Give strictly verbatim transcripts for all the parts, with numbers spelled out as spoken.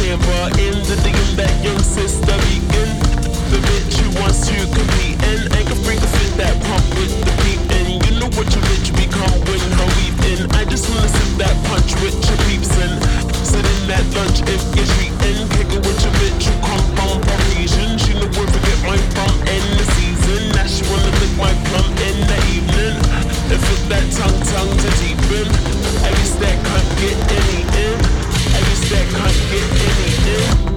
camera in the D M that young sister vegan. The bitch who wants to compete and ain't can bring a fit that pump with the beat. And you know what your bitch become when her weeping. I just wanna sip that punch with your peeps and sit in that lunch if you're treating. Kick it with your bitch who come from Parisian. She know where to get my from in the season. Now she wanna lick my plum in the evening. And fit that tongue tongue to deepen. I guess that can't get any in. I guess that can't get any in.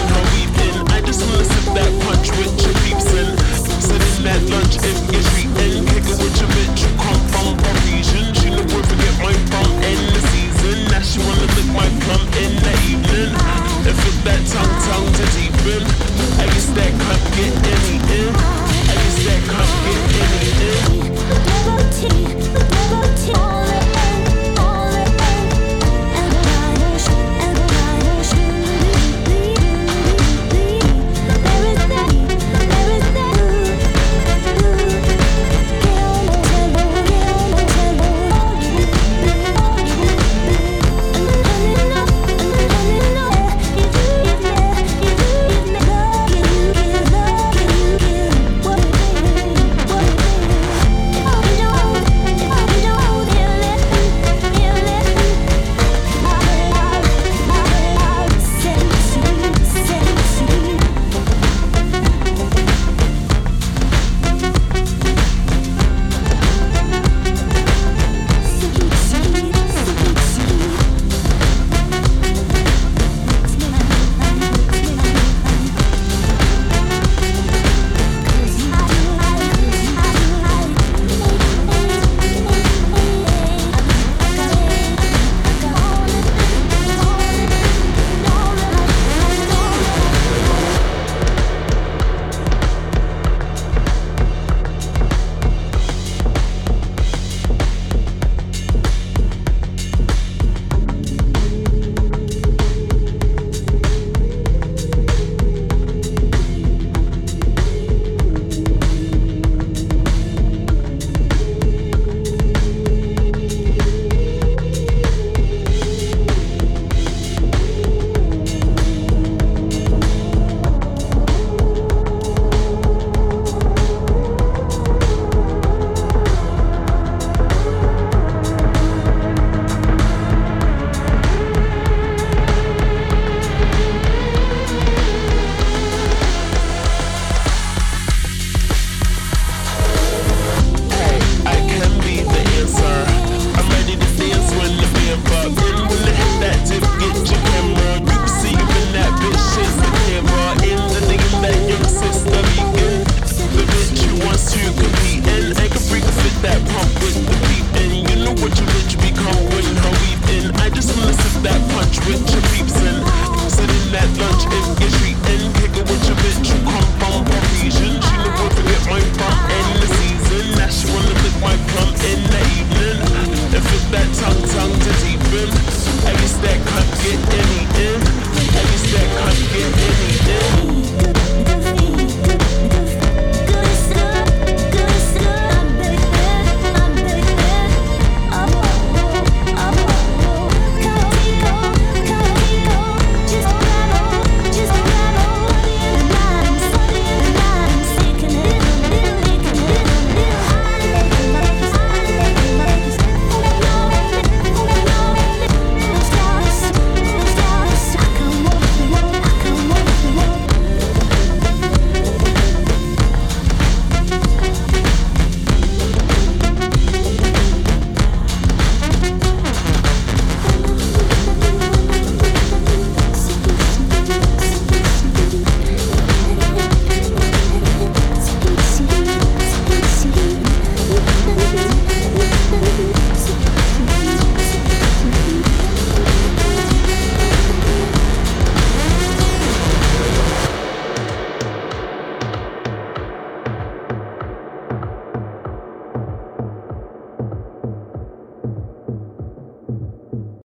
Lunch if you're treating